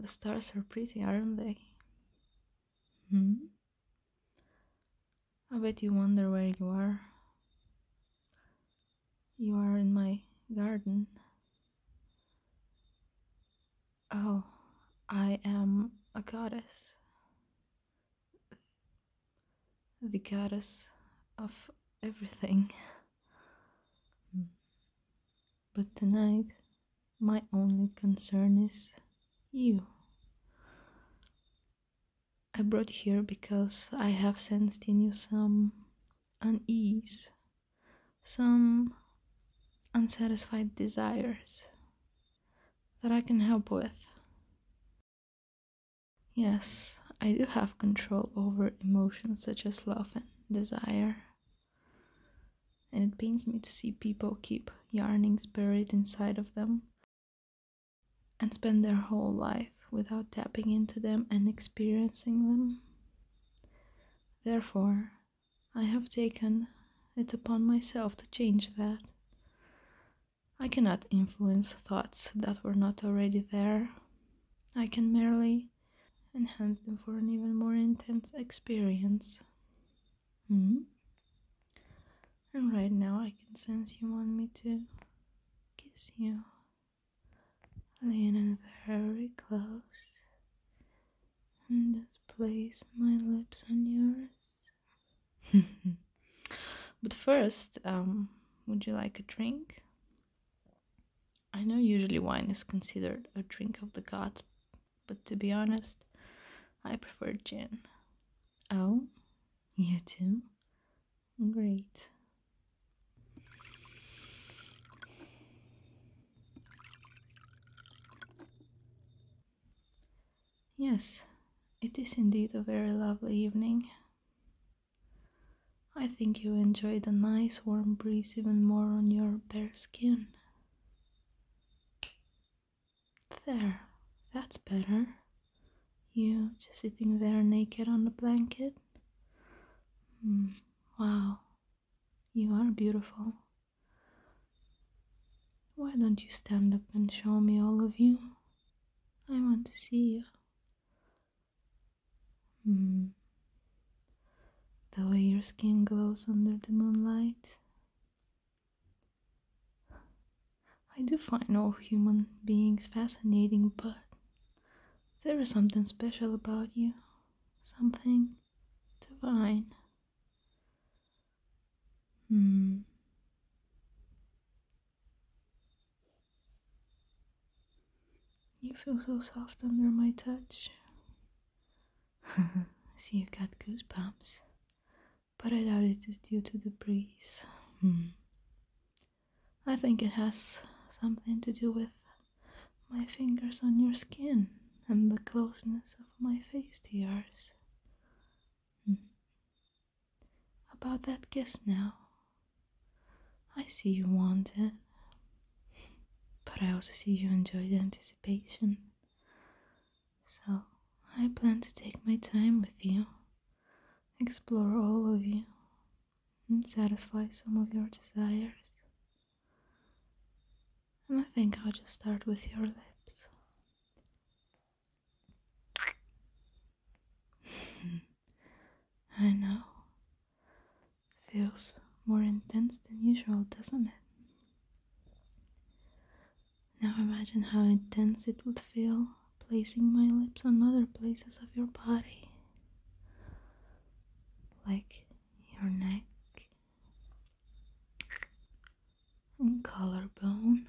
The stars are pretty, aren't they? Hmm? I bet you wonder where you are. You are in my garden. Oh, I am a goddess. The goddess of everything. But tonight, my only concern is you. I brought you here because I have sensed in you some unease, some unsatisfied desires that I can help with. Yes, I do have control over emotions such as love and desire. And it pains me to see people keep yearnings buried inside of them and spend their whole life without tapping into them and experiencing them. Therefore, I have taken it upon myself to change that. I cannot influence thoughts that were not already there. I can merely enhance them for an even more intense experience. Hmm? And right now I can sense you want me to kiss you. Lean in very close and just place my lips on yours. But first, would you like a drink? I know usually wine is considered a drink of the gods, but to be honest, I prefer gin. Oh, you too? Great. Yes, it is indeed a very lovely evening. I think you enjoy the nice warm breeze even more on your bare skin. There, that's better. You just sitting there naked on the blanket. Wow, you are beautiful. Why don't you stand up and show me all of you? I want to see you. The way your skin glows under the moonlight. I do find all human beings fascinating, but there is something special about you. Something divine. You feel so soft under my touch. See, you got goosebumps. But I doubt it is due to the breeze. I think it has something to do with my fingers on your skin and the closeness of my face to yours. About that kiss now. I see you want it, but I also see you enjoy the anticipation. So I plan to take my time with you, explore all of you, and satisfy some of your desires. And I think I'll just start with your lips. I know. Feels more intense than usual, doesn't it? Now imagine how intense it would feel placing my lips on other places of your body. Like your neck and collarbone.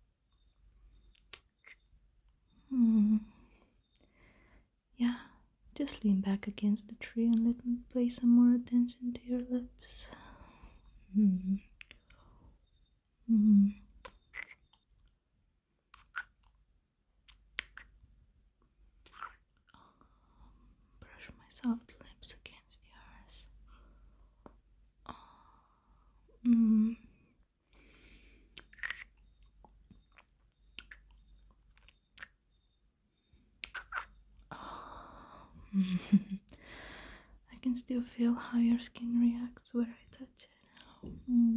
Yeah, just lean back against the tree and let me pay some more attention to your lips. Brush my soft lips against yours. I can still feel how your skin reacts where I touch it.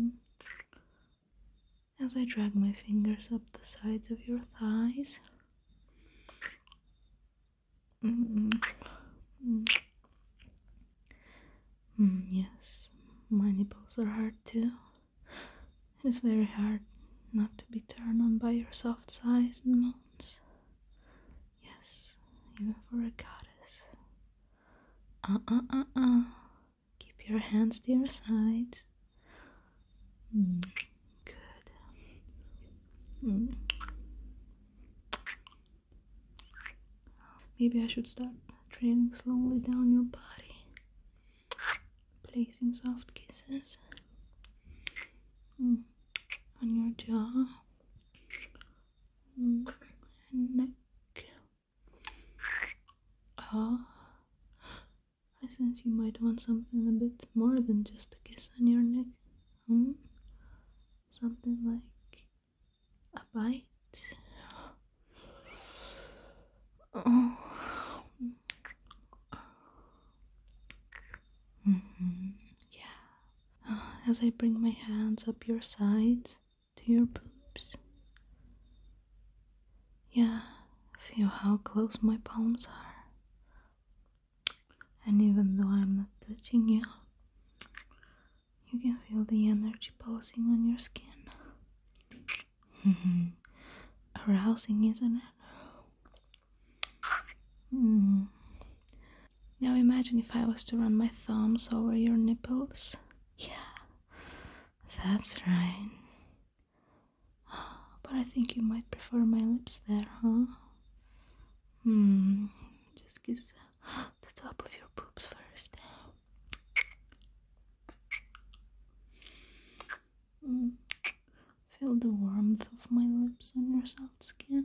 As I drag my fingers up the sides of your thighs, Mm, mm, yes, my nipples are hard too. It is very hard not to be turned on by your soft sighs and moans. Yes, even for a goddess. Keep your hands to your sides. Good. Maybe I should start trailing slowly down your body, placing soft kisses on your jaw and neck. Oh, I sense you might want something a bit more than just a kiss on your neck. Something like a bite. Oh. Yeah. As I bring my hands up your sides to your boobs. Yeah, feel how close my palms are. And even though I'm not touching you, you can feel the energy pulsing on your skin. Arousing, isn't it? Now imagine if I was to run my thumbs over your nipples. Yeah, that's right. But I think you might prefer my lips there, huh? Just kiss the top of your boobs first. Feel the warmth of my lips on your soft skin.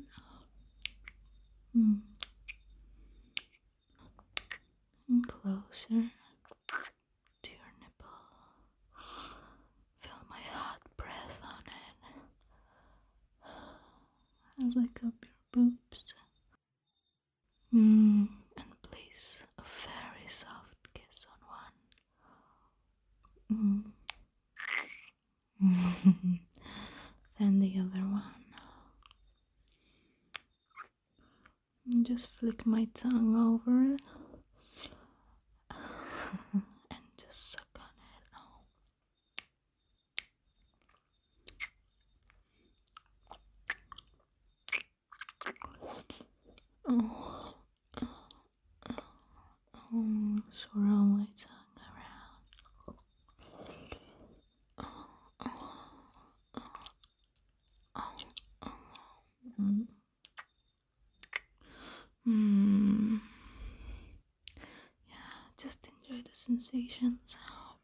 And closer to your nipple. Feel my hot breath on it as I cup your boobs. And place a very soft kiss on one. Then the other one. And just flick my tongue over it. And just suck on it. Oh, swirl my tongue around. Yeah, just enjoy the sensations.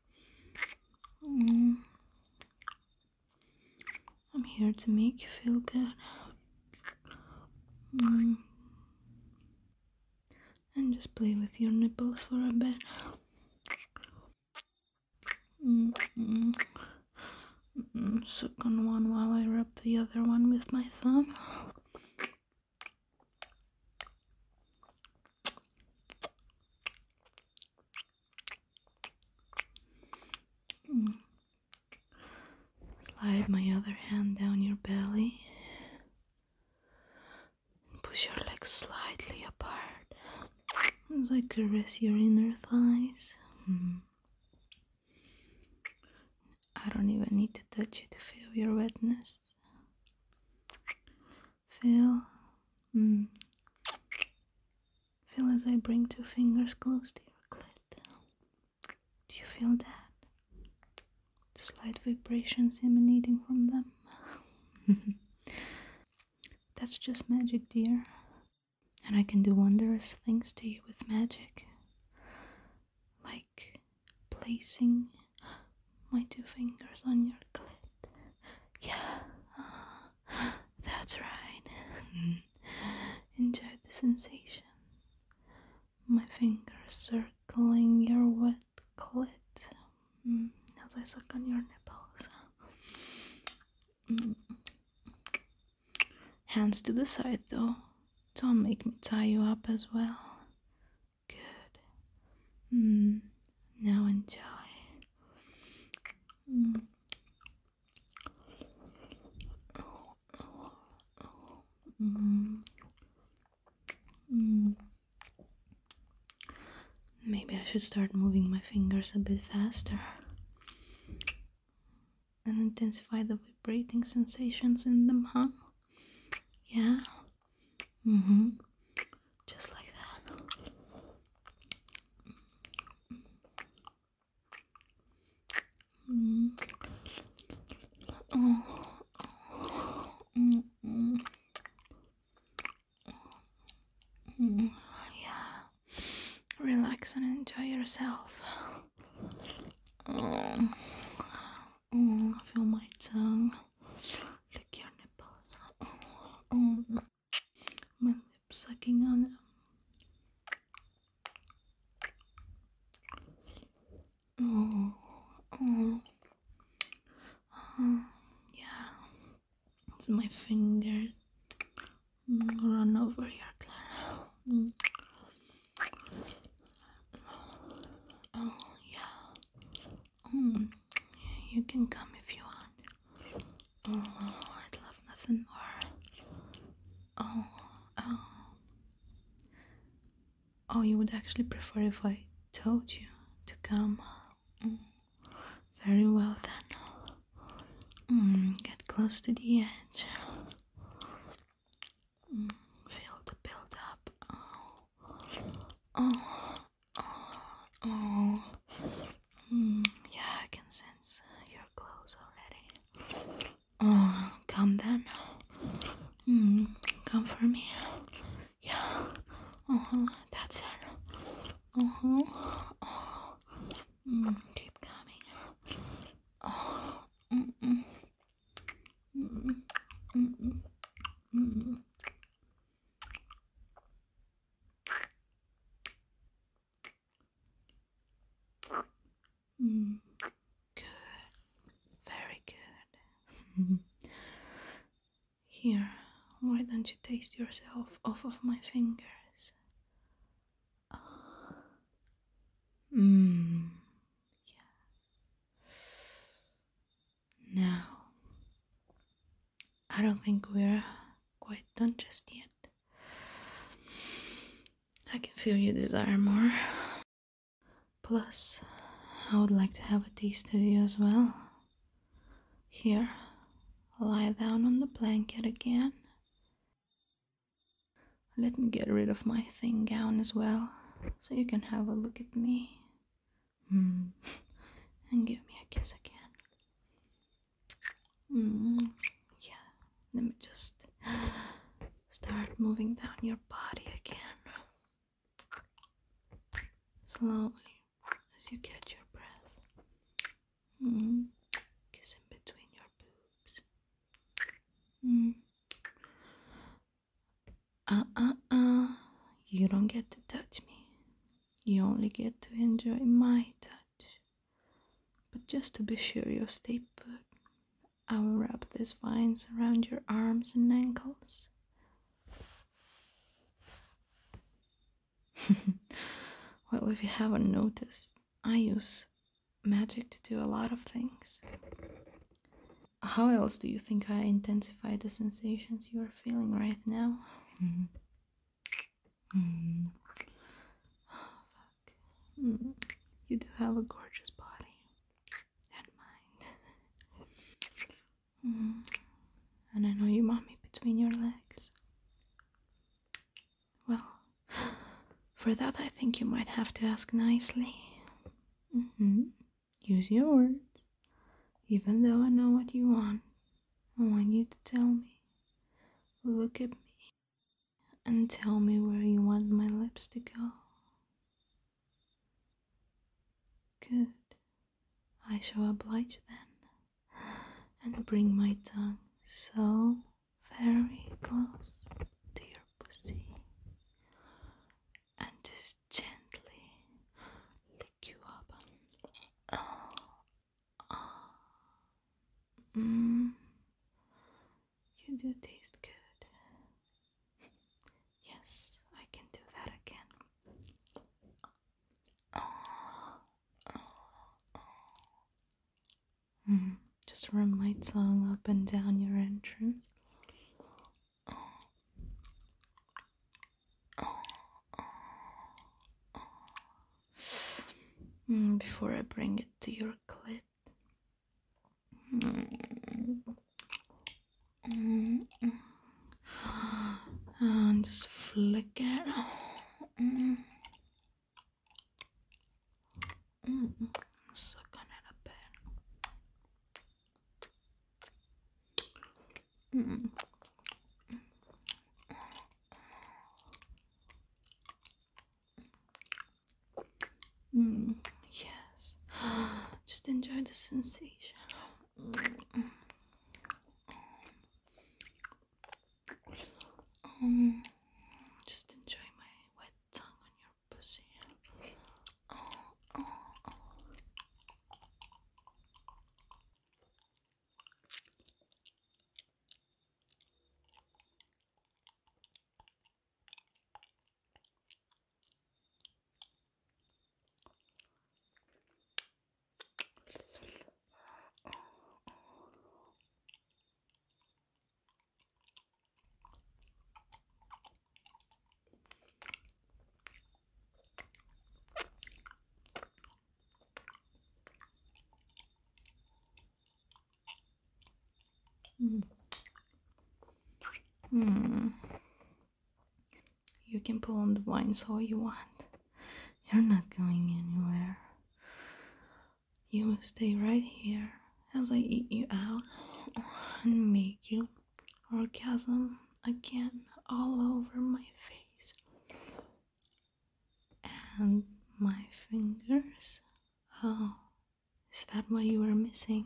I'm here to make you feel good. And just play with your nipples for a bit. Suck on one while I rub the other one with my thumb. Slide my other hand down your belly. Push your legs slightly apart as I caress your inner thighs. I don't even need to touch you to feel your wetness. Feel. Feel as I bring 2 fingers close to your clit. Do you feel that? The slight vibrations emanating from them. That's just magic, dear. And I can do wondrous things to you with magic. Like placing my 2 fingers on your clit. Yeah, that's right. Enjoy the sensation. My fingers circling your wet clit as I suck on your nipples. Hands to the side though. Don't make me tie you up as well. Good. Now enjoy. should start moving my fingers a bit faster and intensify the vibrating sensations in them, huh? Yeah? Mm-hmm. Just like that. Mm. Oh. Mm. Mm. Mm. Yeah. Relax and enjoy yourself. Oh. Oh. Feel my tongue. Lick your nipples. Oh. My lips sucking on them. Oh. Oh. Oh. Yeah. It's my fingers. Run over your Clara. Oh, yeah. You can come if you want. Oh, I'd love nothing more. Oh, oh. Oh, you would actually prefer if I told you to come. Very well then. Get close to the edge. Feel the build up. Oh, oh. Yeah, I can sense your clothes already. Oh, come then. Come for me. Yeah. That's it. Keep coming. Oh. Mm-mm. Mm-mm. Mm-mm. Mm-mm. Good. Very good. Here, why don't you taste yourself off of my fingers? Yes. Now, I don't think we're quite done just yet. I can feel you desire more. Plus, I would like to have a taste of you as well. Here, lie down on the blanket again. Let me get rid of my thin gown as well, so you can have a look at me. And give me a kiss again. Yeah, let me just start moving down your body again. Slowly, as you catch your breath. Kiss in between your boobs. You don't get to touch me. You only get to enjoy my touch. But just to be sure you stay put, I will wrap these vines around your arms and ankles. Well, if you haven't noticed, I use magic to do a lot of things. How else do you think I intensify the sensations you are feeling right now? Oh, fuck. You do have a gorgeous body. And mine. And I know you want me between your legs. Well, for that I think you might have to ask nicely. Use your words. Even though I know what you want, I want you to tell me. Look at me and tell me where you want my lips to go. Good. I shall oblige then, and bring my tongue so very close to your pussy, and just gently lick you up. You do taste good. Yes, I can do that again. Just run my tongue up and down your entrance. before I bring it to your clit. And just flick it. Suck on it a bit. Yes. Just enjoy the sensation. Just enjoy my wet tongue on your pussy. You can pull on the vines all you want. You're not going anywhere. You will stay right here as I eat you out and make you orgasm again all over my face. And my fingers. Oh, is that what you were missing?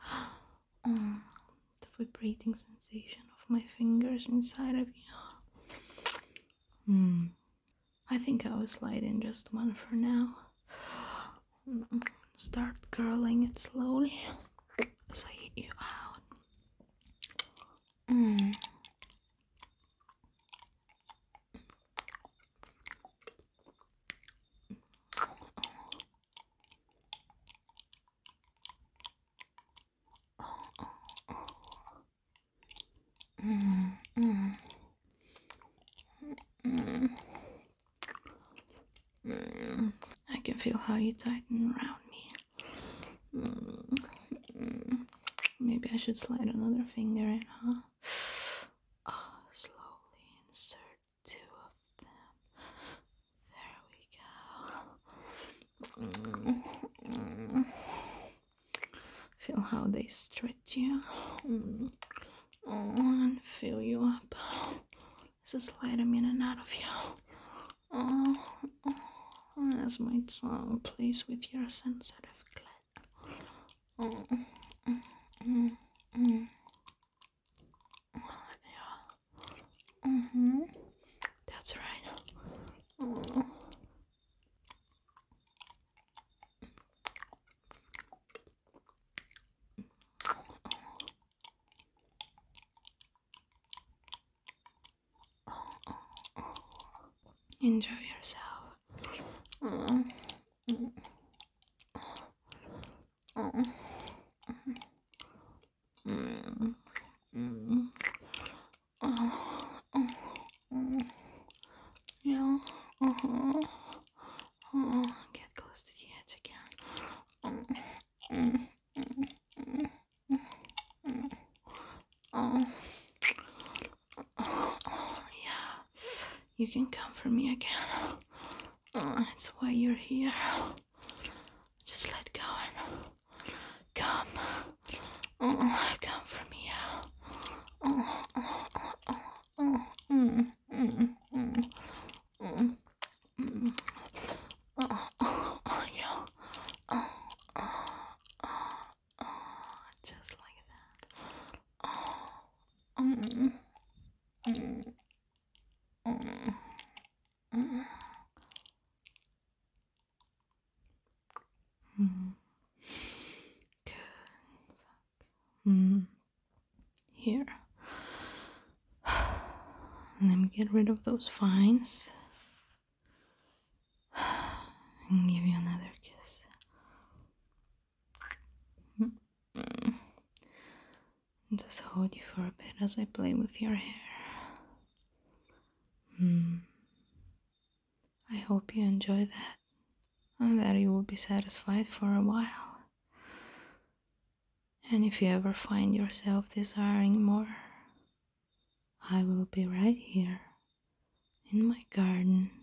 The vibrating sensation of my fingers inside of you. I think I will slide in just one for now. Start curling it slowly as I eat you out. I can feel how you tighten around me. Maybe I should slide another finger in, huh? Slowly insert two of them. There we go. Feel how they stretch you. And fill you up. Just slide them in and out of you. As my tongue plays with your sensitive clit. That's right. Enjoy yourself. Yeah. Get close to the edge again. Yeah. You can come for me again. It's why you're here. Just let go and come. Come for me. Just like that. Here. Let me get rid of those vines and give you another kiss. Just hold you for a bit as I play with your hair. I hope you enjoy that and that you will be satisfied for a while. And if you ever find yourself desiring more, I will be right here in my garden